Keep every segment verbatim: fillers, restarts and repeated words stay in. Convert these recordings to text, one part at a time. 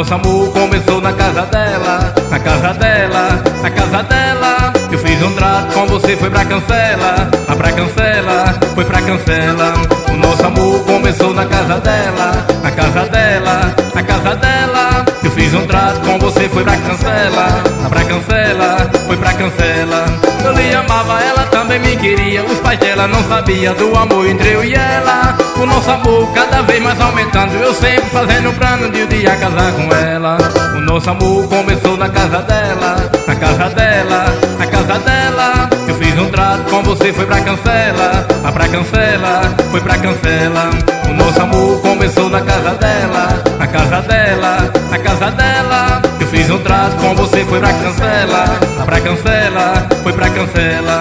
nosso amor começou na casa dela, na casa dela, na casa dela. Eu fiz um trato com você, foi pra cancela, ah, pra cancela, foi pra cancela. O nosso amor começou na casa dela, na casa dela, na casa dela. Eu fiz um trato com você, foi pra cancela, ah, pra cancela, foi pra cancela. Eu lhe amava, ela também me queria. Os pais dela não sabiam do amor entre eu e ela. O nosso amor cada vez mais aumentando, eu sempre fazendo um plano de um dia casar com ela. O nosso amor começou na casa dela, na casa dela, na casa dela. Eu fiz um trato com você, foi pra cancela, ah, pra cancela, foi pra cancela. O nosso amor começou na casa dela, na casa dela, na casa dela. Eu fiz um trato com você, foi pra cancela, ah, pra cancela, foi pra cancela.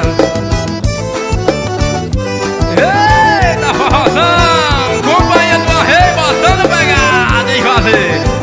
Eita, forrozão, companhia do arreio, botando pegada em fazer.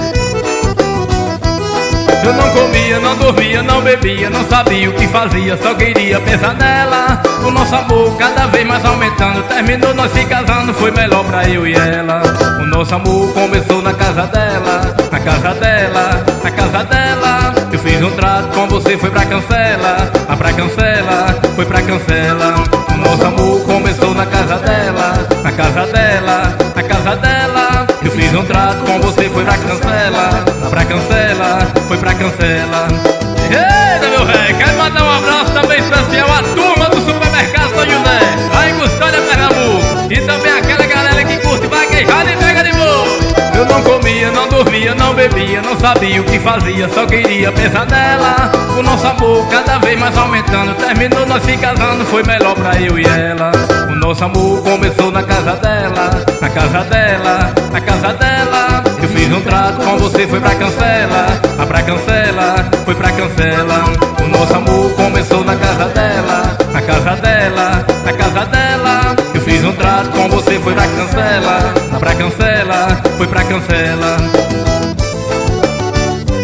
Eu não comia, não dormia, não bebia, não sabia o que fazia, só queria pensar nela. O nosso amor cada vez mais aumentando, terminou nós se casando, foi melhor pra eu e ela. O nosso amor começou na casa dela, na casa dela, na casa dela. Eu fiz um trato com você, foi pra cancela, ah, pra cancela, foi pra cancela. O nosso amor começou na casa dela, na casa dela, na casa dela. Eu fiz um trato com você, foi pra cancela, ah, pra cancela, foi pra cancela. Eita, meu velho, quero mandar um abraço também especial à turma do supermercado São José, lá em Custódia, Pernambuco. E também aquela galera que curte vaquejada e pega de boa. Eu não comia, não dormia, não bebia, não sabia o que fazia, só queria pensar nela. O nosso amor cada vez mais aumentando, terminou nós se casando, foi melhor pra eu e ela. O nosso amor começou na casa dela, na casa dela, na casa dela. Eu fiz um trato com você, foi pra cancela, ah, pra cancela, foi pra cancela. O nosso amor começou na casa dela, na casa dela, na casa dela. Eu fiz um trato com você, foi pra cancela, ah, pra cancela, foi pra cancela.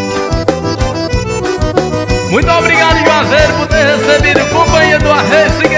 Muito obrigado, Juazeiro, por ter recebido companhia do Arreio.